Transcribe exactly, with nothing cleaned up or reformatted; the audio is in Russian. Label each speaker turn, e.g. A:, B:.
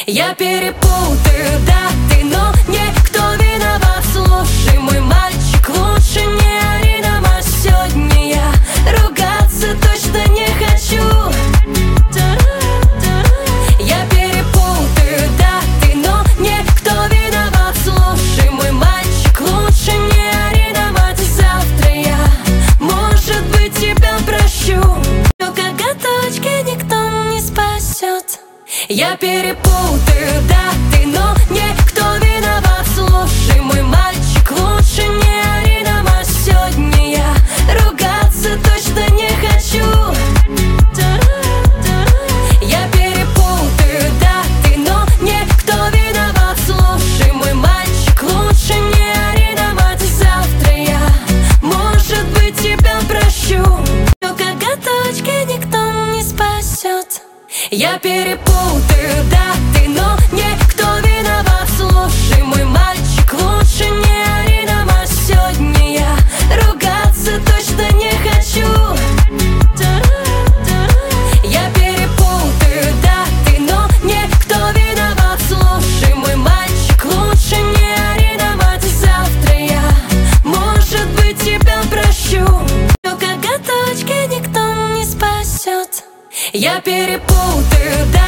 A: Я перепутаю даты, но никто виноват. Слушай, мой мальчик, лучше не ори на мать. Сегодня я ругаться точно не хочу. Я перепутаю даты, но никто виноват. Слушай, мой мальчик, лучше не ори на мать. Завтра я, может быть, тебя прощу, но коготочки никто не спасет. Я перепутаю даты, но никто виноват. Слушай, мой мальчик, лучше не ори на мать. Сегодня я ругаться точно не хочу. Я перепутаю даты, но никто виноват. Слушай, мой мальчик, лучше не ори на мать. Завтра я, может быть, тебя прощу, но коготочки никто не спасет. Я перепутаю даты, но никто виноват. Слушай, мой мальчик, лучше не ори на мать. Сегодня я ругаться точно не хочу. Я перепутаю даты, но никто виноват. Слушай, мой мальчик, лучше не ори на мать. Завтра я, может быть, тебя прощу, но коготочки никто не спасет. Я перепутаю даты.